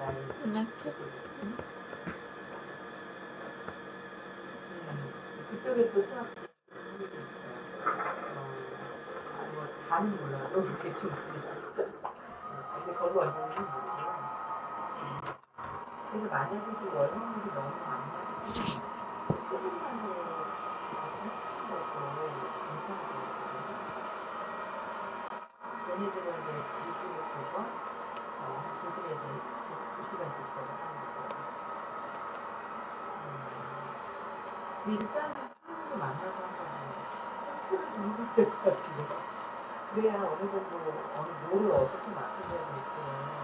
끝났죠? 그쪽에 또 수학 분위기 있어요. 아니 뭐 다는 몰라도 대충 근데 거기 원장님은 모르고요. 그래서 만약에 그 월화물이 너무 많이 수분만으로 같이 합치는 것도 괜찮을 것 같거든요. 걔네들은 이제 유튜브 보고 교실에서 2시간씩 수업을 하는 거고 일단은 수능도 만나고 한번 테스트를 좀 해볼 것 같은데요. 그래야 어느 정도 뭐를 어떻게 맞춰줘야 될지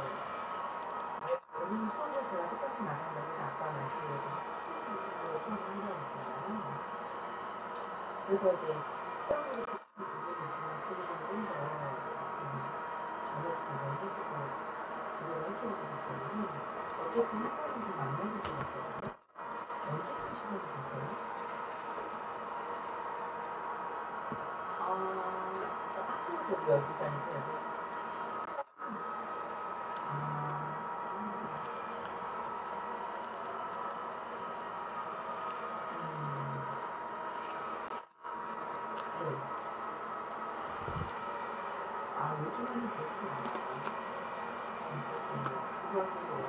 본인 수업을 제가 똑같이 나간다고 해서 아까 말씀드렸듯이 특징적으로 수업을 한다고 했잖아요. 그래서 이제 수업으로 부분이 있지만 그 부분을 좀더 어렵게 해주고 지도를 해줘야 되기 때문에 어쨌든 한 번은 좀 만나게 되었거든요. 언제쯤 시간이 되세요? 학교 저기 여기 다니세요? 네. 요즘에는 그렇지 않아요. 그렇군요.